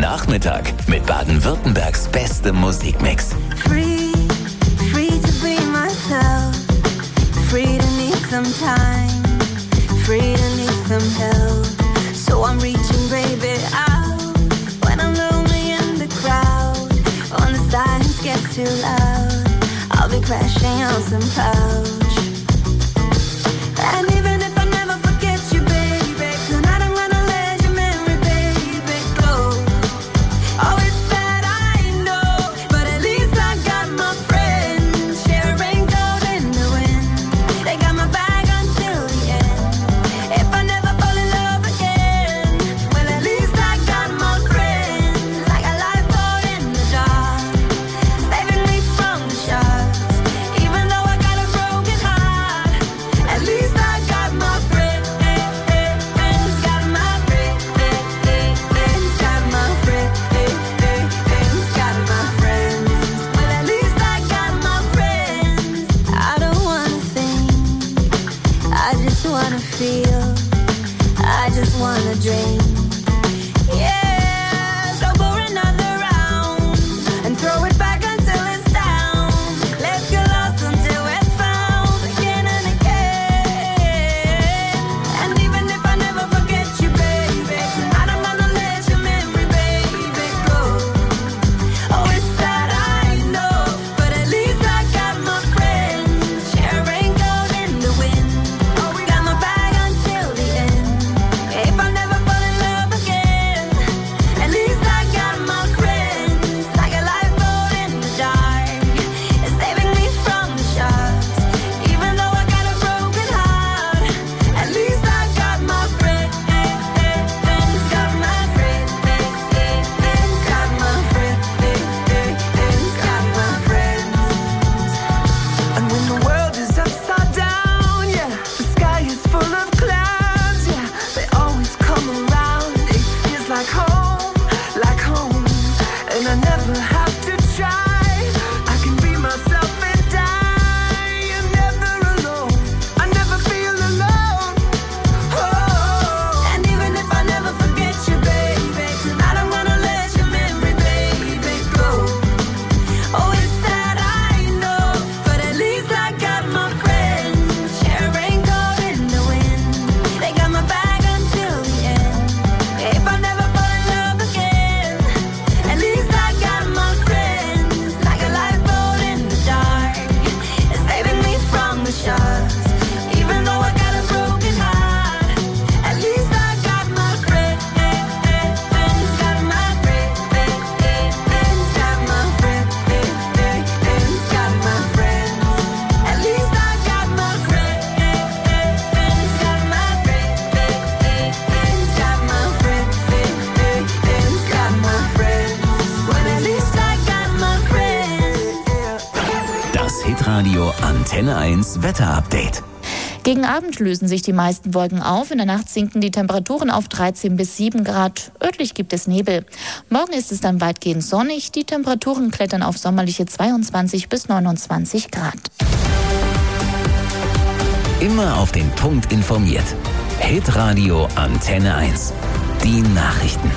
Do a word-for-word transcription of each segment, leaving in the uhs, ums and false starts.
Nachmittag mit Baden-Württembergs bestem Musikmix. Free, free to be myself. Free to need some time. Free to need some help. So I'm reaching, baby, out. When I'm lonely in the crowd. When the silence gets too loud, I'll be crashing on some couch. And even if I never forget you, baby, tonight I'm gonna let your memory, baby, go. Oh, it's sad, I know, but at least I got my friends. Sharing gold in the wind. They got my back until the end. If I never fall in love again, well, at least I got my friends. Like a lifeboat in the dark, saving me from the sharks. Even though I got a broken heart, at least I got my friends. Got my friends. Got my friends. Got my friends. Well, at least I got my friends. I don't wanna think, I just wanna feel, I just wanna dream. Yeah, so pour another round and throw it back until it's down. Let's get lost until we're found again and again. And even if I never forget you, baby, tonight I'm gonna let your memory, baby, go. Oh, it's sad, I know, but at least I got my friends. Sharing gold in the wind. Oh, we got my back until the end. If I never fall in love again, at least I got my friends. Like a lifeboat in the dark, it's saving me from the sharks. Even though I got a broken heart, at least I got my friends. Got my friends. Got my friends. Got my friends. And when the world is upside down, yeah, the sky is full of clouds, yeah, they always come around. It feels like home, like home, and I never have to try. I can be myself and die. You're never alone. I never feel alone. Oh, and even if I never forget you, baby, tonight I'm gonna let your memory, baby, go. Oh, it's sad, I know, but at least I got my friends. Sharing gold in the wind. They got my back until the end. If I never fall in love again, at least I got my friends. Like a lifeboat in the dark, it's saving me from the sharks. Even though I got a broken heart, at least I got my friends. Got my friends. Got my friends. Got my friends. At least I got my friends. Got my friends. Got my friends. Got my friends. Well, at least I got my friends. Das Hitradio Antenne eins Wetterupdate. Gegen Abend lösen sich die meisten Wolken auf. In der Nacht sinken die Temperaturen auf dreizehn bis sieben Grad. Örtlich gibt es Nebel. Morgen ist es dann weitgehend sonnig. Die Temperaturen klettern auf sommerliche zweiundzwanzig bis neunundzwanzig Grad. Immer auf den Punkt informiert. Hitradio Antenne eins. Die Nachrichten.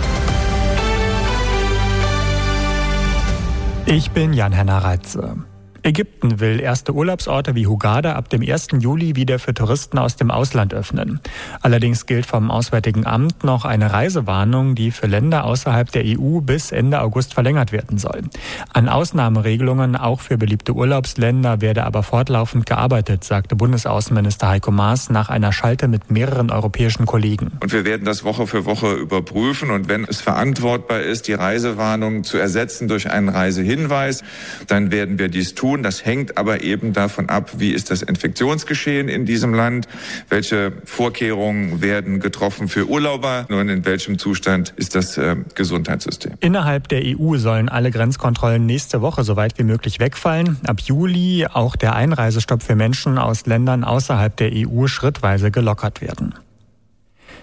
Ich bin Jan-Henner Reitze. Ägypten will erste Urlaubsorte wie Hurghada ab dem ersten Juli wieder für Touristen aus dem Ausland öffnen. Allerdings gilt vom Auswärtigen Amt noch eine Reisewarnung, die für Länder außerhalb der E U bis Ende August verlängert werden soll. An Ausnahmeregelungen auch für beliebte Urlaubsländer werde aber fortlaufend gearbeitet, sagte Bundesaußenminister Heiko Maas nach einer Schalte mit mehreren europäischen Kollegen. Und wir werden das Woche für Woche überprüfen und wenn es verantwortbar ist, die Reisewarnung zu ersetzen durch einen Reisehinweis, dann werden wir dies tun. Das hängt aber eben davon ab, wie ist das Infektionsgeschehen in diesem Land, welche Vorkehrungen werden getroffen für Urlauber und in welchem Zustand ist das äh, Gesundheitssystem. Innerhalb der E U sollen alle Grenzkontrollen nächste Woche so weit wie möglich wegfallen. Ab Juli auch der Einreisestopp für Menschen aus Ländern außerhalb der E U schrittweise gelockert werden.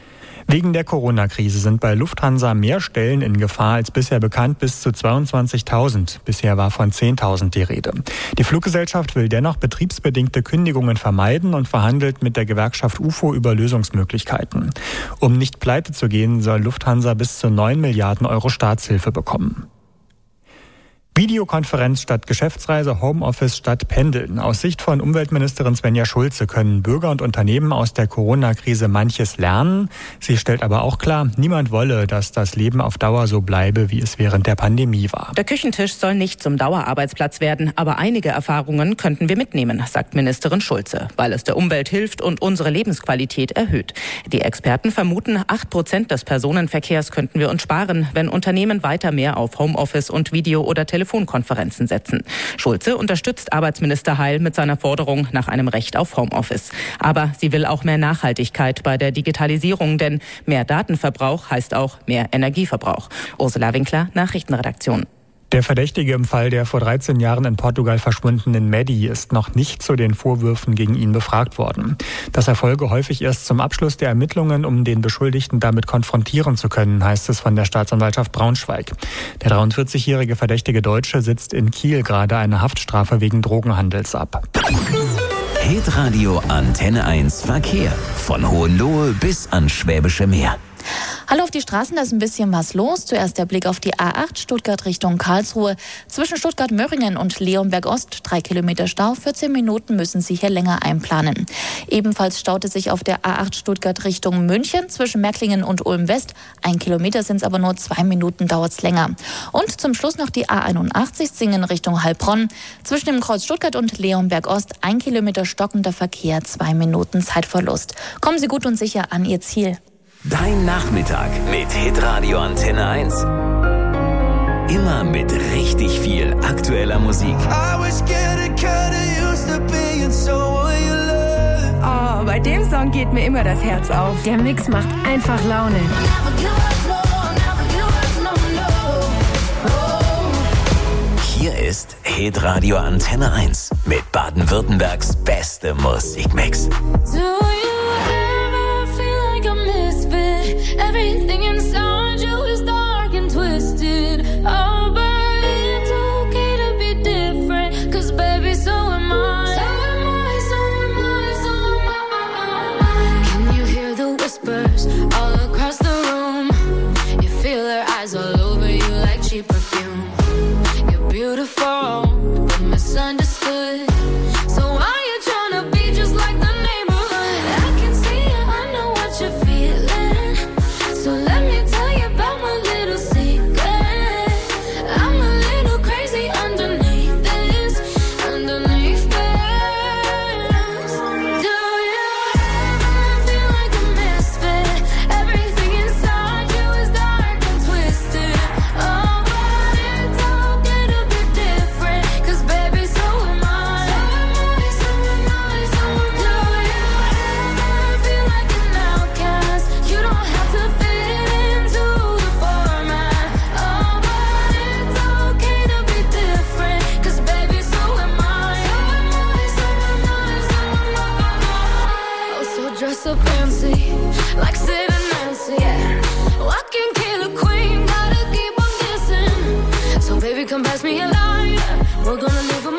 Wegen der Corona-Krise sind bei Lufthansa mehr Stellen in Gefahr als bisher bekannt, bis zu zweiundzwanzigtausend. Bisher war von zehntausend die Rede. Die Fluggesellschaft will dennoch betriebsbedingte Kündigungen vermeiden und verhandelt mit der Gewerkschaft U F O über Lösungsmöglichkeiten. Um nicht pleite zu gehen, soll Lufthansa bis zu neun Milliarden Euro Staatshilfe bekommen. Videokonferenz statt Geschäftsreise, Homeoffice statt Pendeln. Aus Sicht von Umweltministerin Svenja Schulze können Bürger und Unternehmen aus der Corona-Krise manches lernen. Sie stellt aber auch klar, niemand wolle, dass das Leben auf Dauer so bleibe, wie es während der Pandemie war. Der Küchentisch soll nicht zum Dauerarbeitsplatz werden, aber einige Erfahrungen könnten wir mitnehmen, sagt Ministerin Schulze, weil es der Umwelt hilft und unsere Lebensqualität erhöht. Die Experten vermuten, acht Prozent des Personenverkehrs könnten wir uns sparen, wenn Unternehmen weiter mehr auf Homeoffice und Video- oder Telefonkonferenzen setzen. Schulze unterstützt Arbeitsminister Heil mit seiner Forderung nach einem Recht auf Homeoffice. Aber sie will auch mehr Nachhaltigkeit bei der Digitalisierung, denn mehr Datenverbrauch heißt auch mehr Energieverbrauch. Ursula Winkler, Nachrichtenredaktion. Der Verdächtige im Fall der vor dreizehn Jahren in Portugal verschwundenen Maddie ist noch nicht zu den Vorwürfen gegen ihn befragt worden. Das erfolge häufig erst zum Abschluss der Ermittlungen, um den Beschuldigten damit konfrontieren zu können, heißt es von der Staatsanwaltschaft Braunschweig. Der dreiundvierzigjährige verdächtige Deutsche sitzt in Kiel gerade eine Haftstrafe wegen Drogenhandels ab. Hitradio Antenne eins Verkehr. Von Hohenlohe bis ans Schwäbische Meer. Hallo, auf die Straßen, da ist ein bisschen was los. Zuerst der Blick auf die A acht Stuttgart Richtung Karlsruhe. Zwischen Stuttgart-Möhringen und Leonberg-Ost drei Kilometer Stau. vierzehn Minuten müssen Sie hier länger einplanen. Ebenfalls staute sich auf der A acht Stuttgart Richtung München zwischen Märklingen und Ulm-West. Ein Kilometer sind es aber nur, zwei Minuten dauert es länger. Und zum Schluss noch die A einundachtzig Singen Richtung Heilbronn. Zwischen dem Kreuz Stuttgart und Leonberg-Ost ein Kilometer stockender Verkehr, zwei Minuten Zeitverlust. Kommen Sie gut und sicher an Ihr Ziel. Dein Nachmittag mit Hitradio Antenne eins. Immer mit richtig viel aktueller Musik. Oh, bei dem Song geht mir immer das Herz auf. Der Mix macht einfach Laune. Hier ist Hitradio Antenne eins mit Baden-Württembergs beste Musikmix. Everything inside you is dark and twisted. Oh, but it's okay to be different. Cause baby, so am I. So am I, so am I, so am I. Can you hear the whispers all across the room? You feel their eyes all over you like cheap perfume. You're beautiful, but misunderstood. So why you tryna be just like the neighborhood? I can see it, I know what you're feeling. So let me tell you about my little secret. I'm a little crazy underneath this, underneath this. Do you ever feel like a misfit? Everything inside you is dark and twisted. Oh, but it's okay to be different. Cause baby, so am I. So am I, so am I, so am I. Do you ever feel like an outcast? You don't have to fit so fancy, like Sid and Nancy, yeah. Oh, I can kill a queen, gotta keep on guessing. So baby, come pass me a line. We're gonna live